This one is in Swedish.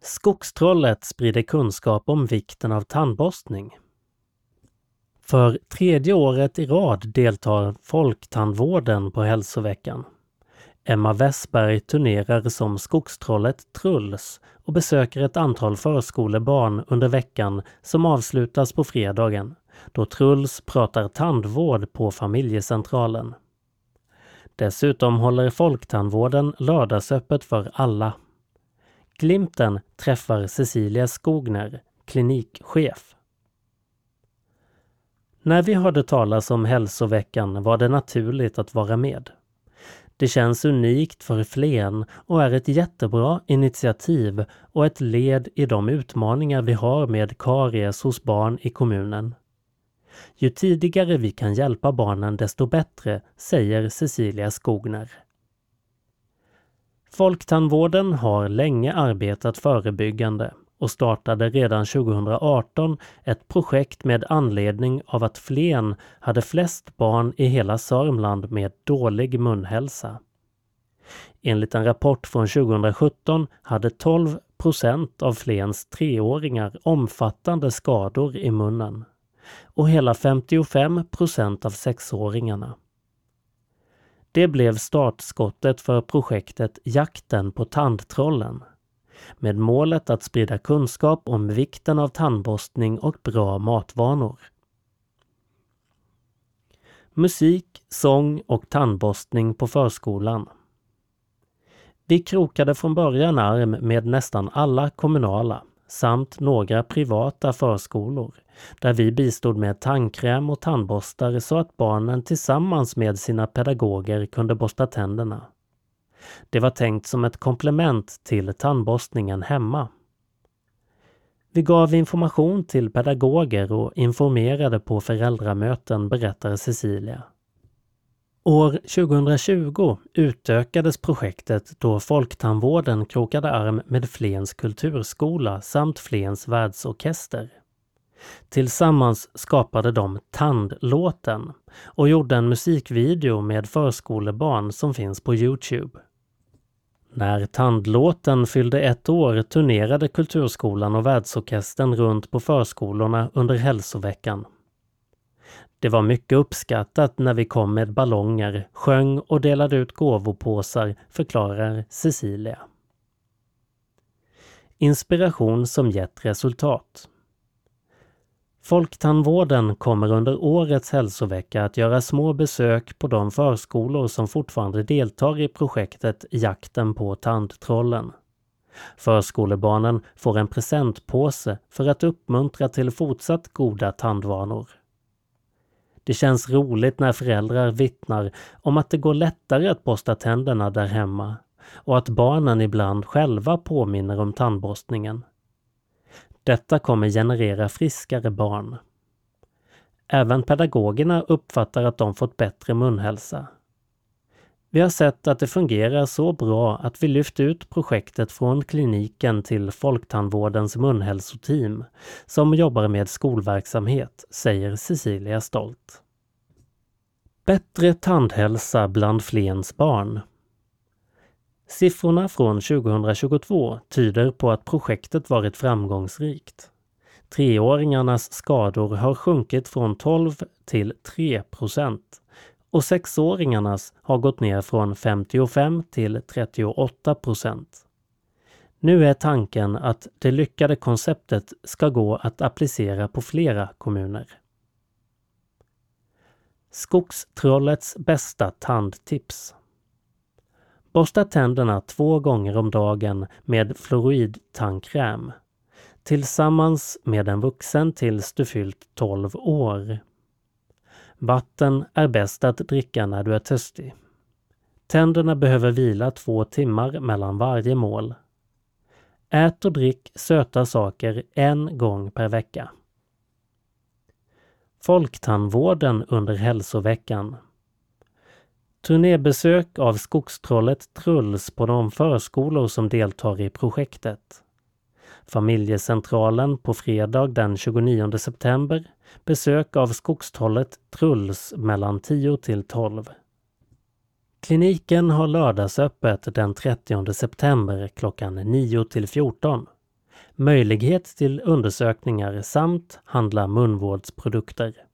Skogstrollet sprider kunskap om vikten av tandborstning. För 3:e året i rad deltar Folktandvården på hälsoveckan. Emma Westberg turnerar som skogstrollet Truls och besöker ett antal förskolebarn under veckan som avslutas på fredagen, då Truls pratar tandvård på familjecentralen. Dessutom håller Folktandvården lördagsöppet för alla. Glimten träffar Cecilia Skogner, klinikchef. När vi hörde talas om hälsoveckan var det naturligt att vara med. Det känns unikt för Flen och är ett jättebra initiativ och ett led i de utmaningar vi har med karies hos barn i kommunen. Ju tidigare vi kan hjälpa barnen desto bättre, säger Cecilia Skogner. Folktandvården har länge arbetat förebyggande och startade redan 2018 ett projekt med anledning av att Flen hade flest barn i hela Sörmland med dålig munhälsa. Enligt en rapport från 2017 hade 12% av Flens 3-åringar omfattande skador i munnen och hela 55% av 6-åringarna. Det blev startskottet för projektet Jakten på tandtrollen, med målet att sprida kunskap om vikten av tandborstning och bra matvanor. Musik, sång och tandborstning på förskolan. Vi krokade från början arm med nästan alla kommunala samt några privata förskolor, där vi bistod med tandkräm och tandborstar så att barnen tillsammans med sina pedagoger kunde borsta tänderna. Det var tänkt som ett komplement till tandborstningen hemma. Vi gav information till pedagoger och informerade på föräldramöten, berättar Cecilia. År 2020 utökades projektet då Folktandvården krokade arm med Flens kulturskola samt Flens världsorkester. Tillsammans skapade de Tandlåten och gjorde en musikvideo med förskolebarn som finns på YouTube. När Tandlåten fyllde 1 år turnerade kulturskolan och världsorkestern runt på förskolorna under hälsoveckan. Det var mycket uppskattat när vi kom med ballonger, sjöng och delade ut gåvopåsar, förklarar Cecilia. Inspiration som gett resultat. Folktandvården kommer under årets hälsovecka att göra små besök på de förskolor som fortfarande deltar i projektet Jakten på tandtrollen. Förskolebarnen får en presentpåse för att uppmuntra till fortsatt goda tandvanor. Det känns roligt när föräldrar vittnar om att det går lättare att borsta tänderna där hemma och att barnen ibland själva påminner om tandborstningen. Detta kommer generera friskare barn. Även pedagogerna uppfattar att de fått bättre munhälsa. Vi har sett att det fungerar så bra att vi lyft ut projektet från kliniken till Folktandvårdens munhälsoteam som jobbar med skolverksamhet, säger Cecilia stolt. Bättre tandhälsa bland Flens barn. Siffrorna från 2022 tyder på att projektet varit framgångsrikt. 3-åringarnas skador har sjunkit från 12 till 3% och 6-åringarnas har gått ner från 55 till 38%. Nu är tanken att det lyckade konceptet ska gå att applicera på flera kommuner. Skogstrollets bästa tandtips. Borsta tänderna 2 gånger om dagen med fluoridtandkräm. Tillsammans med en vuxen tills du fyllt 12 år. Vatten är bäst att dricka när du är törstig. Tänderna behöver vila 2 timmar mellan varje mål. Ät och drick söta saker 1 gång per vecka. Folktandvården under hälsoveckan. Turnébesök av skogstrollet Truls på de förskolor som deltar i projektet. Familjecentralen på fredag den 29 september. Besök av skogstrollet Truls mellan 10 till 12. Kliniken har lördagsöppet den 30 september klockan 9 till 14. möjlighet till undersökningar samt handla munvårdsprodukter.